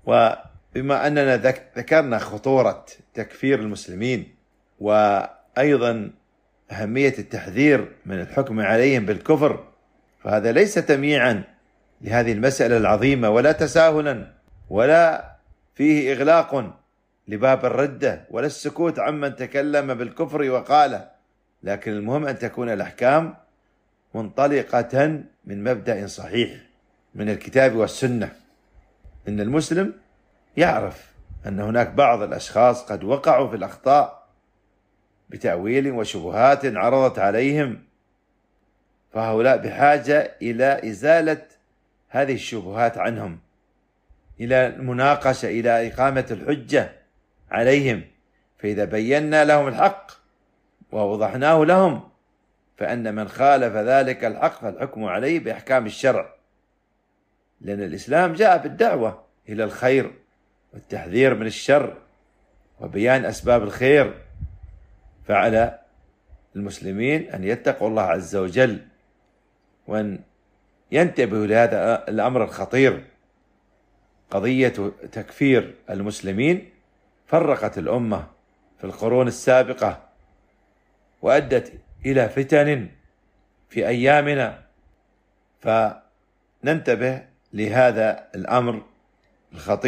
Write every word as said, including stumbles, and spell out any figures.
وبما أننا ذكرنا خطورة تكفير المسلمين وأيضا أهمية التحذير من الحكم عليهم بالكفر، فهذا ليس تمييعا لهذه المسألة العظيمة ولا تساهلا ولا فيه إغلاق لباب الردة ولا السكوت عمن تكلم بالكفر وقاله، لكن المهم أن تكون الأحكام منطلقة من مبدأ صحيح من الكتاب والسنة. إن المسلم يعرف أن هناك بعض الأشخاص قد وقعوا في الأخطاء بتأويل وشبهات عرضت عليهم، فهؤلاء بحاجة إلى إزالة هذه الشبهات عنهم، إلى المناقشة، إلى إقامة الحجة عليهم. فإذا بينا لهم الحق ووضحناه لهم فأن من خالف ذلك الحق فالحكم عليه بأحكام الشرع، لأن الإسلام جاء بالدعوة إلى الخير والتحذير من الشر وبيان أسباب الخير. فعلى المسلمين أن يتقوا الله عز وجل وأن ينتبهوا لهذا الأمر الخطير. قضية تكفير المسلمين فرقت الأمة في القرون السابقة وأدت إلى فتن في أيامنا، فننتبه لهذا الأمر الخطير.